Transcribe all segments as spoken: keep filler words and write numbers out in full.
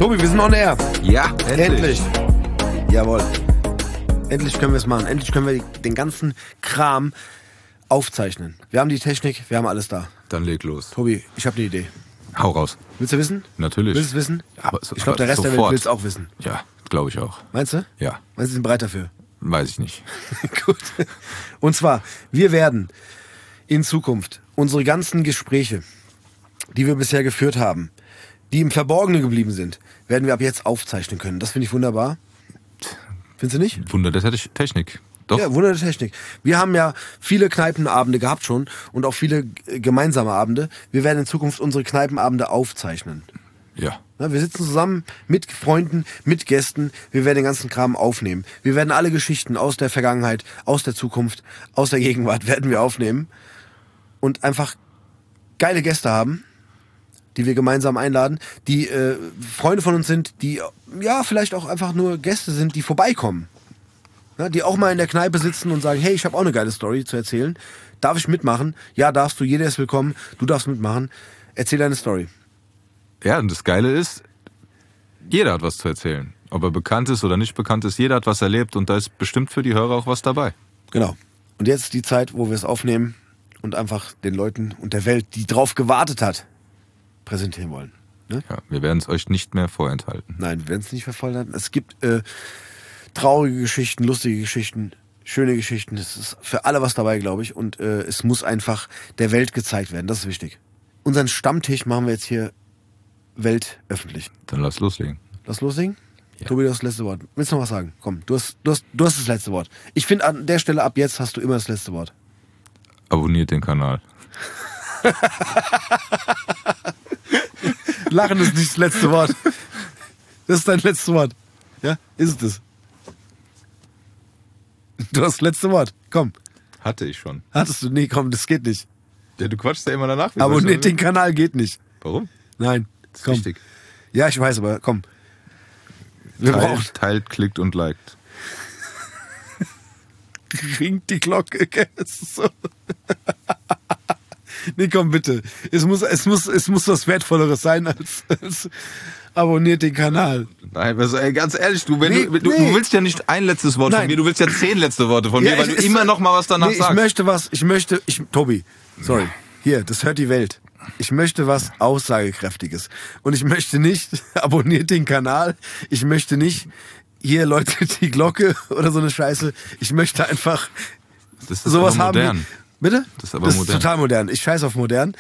Tobi, wir sind on air. Ja, endlich. Endlich. Jawohl. Endlich können wir es machen. Endlich können wir den ganzen Kram aufzeichnen. Wir haben die Technik, wir haben alles da. Dann leg los. Tobi, ich habe eine Idee. Hau raus. Willst du wissen? Natürlich. Willst du es wissen? Aber so, ich glaube, der Rest sofort. der Welt will es auch wissen. Ja, glaube ich auch. Meinst du? Ja. Meinst du, sie sind bereit dafür? Weiß ich nicht. Gut. Und zwar, wir werden in Zukunft unsere ganzen Gespräche, die wir bisher geführt haben, die im Verborgenen geblieben sind, werden wir ab jetzt aufzeichnen können. Das finde ich wunderbar. Findest du nicht? Wunder der Technik. Doch. Ja, Wunder der Technik. Wir haben ja viele Kneipenabende gehabt schon und auch viele gemeinsame Abende. Wir werden in Zukunft unsere Kneipenabende aufzeichnen. Ja. Ja, wir sitzen zusammen mit Freunden, mit Gästen. Wir werden den ganzen Kram aufnehmen. Wir werden alle Geschichten aus der Vergangenheit, aus der Zukunft, aus der Gegenwart werden wir aufnehmen und einfach geile Gäste haben, die wir gemeinsam einladen, die äh, Freunde von uns sind, die ja vielleicht auch einfach nur Gäste sind, die vorbeikommen. Ja, die auch mal in der Kneipe sitzen und sagen, hey, ich habe auch eine geile Story zu erzählen. Darf ich mitmachen? Ja, darfst du. Jeder ist willkommen. Du darfst mitmachen. Erzähl deine Story. Ja, und das Geile ist, jeder hat was zu erzählen. Ob er bekannt ist oder nicht bekannt ist, jeder hat was erlebt und da ist bestimmt für die Hörer auch was dabei. Genau. Und jetzt ist die Zeit, wo wir es aufnehmen und einfach den Leuten und der Welt, die drauf gewartet hat, präsentieren wollen. Ne? Ja, wir werden es euch nicht mehr vorenthalten. Nein, wir werden es nicht verfolgen. Es gibt äh, traurige Geschichten, lustige Geschichten, schöne Geschichten. Es ist für alle was dabei, glaube ich. Und äh, es muss einfach der Welt gezeigt werden. Das ist wichtig. Unseren Stammtisch machen wir jetzt hier weltöffentlich. Dann lass loslegen. Lass loslegen? Ja. Tobi, du hast das letzte Wort. Willst du noch was sagen? Komm, du hast, du hast, du hast das letzte Wort. Ich finde, an der Stelle ab jetzt hast du immer das letzte Wort. Abonniert den Kanal. Lachen ist nicht das letzte Wort. Das ist dein letztes Wort. Ja, ist es das? Du hast das letzte Wort. Komm. Hatte ich schon. Hattest du? Nee, komm, das geht nicht. Ja, du quatschst ja immer danach. Wie Abonniert den Kanal geht nicht. Warum? Nein. Das ist komm. wichtig. Ja, ich weiß, aber komm. Wir Teilt, brauchen. teilt, klickt und liked. Ringt die Glocke. Es ist so. Nee, komm bitte. Es muss, es muss, es muss was Wertvolleres sein als, als abonniert den Kanal. Nein, also, ey, ganz ehrlich, du, wenn Nee, du, du, nee. du willst ja nicht ein letztes Wort Nein. von mir, du willst ja zehn letzte Worte von Ja, mir, weil ich- du immer noch mal was danach nee, ich sagst. möchte was, ich möchte, ich, Tobi, sorry, hier, das hört die Welt. Ich möchte was Aussagekräftiges. Und ich möchte nicht, abonniert den Kanal, ich möchte nicht, hier Leute, die Glocke oder so eine Scheiße. Ich möchte einfach das ist sowas aber haben. modern. Wie, bitte? Das ist aber das modern. ist total modern. Ich scheiß auf modern.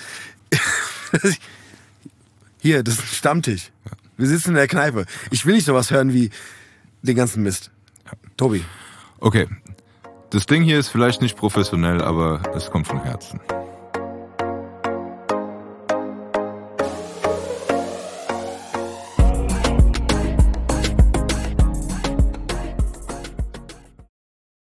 Hier, das ist ein Stammtisch. Wir sitzen in der Kneipe. Ich will nicht sowas hören wie den ganzen Mist. Tobi. Okay, das Ding hier ist vielleicht nicht professionell, aber es kommt vom Herzen.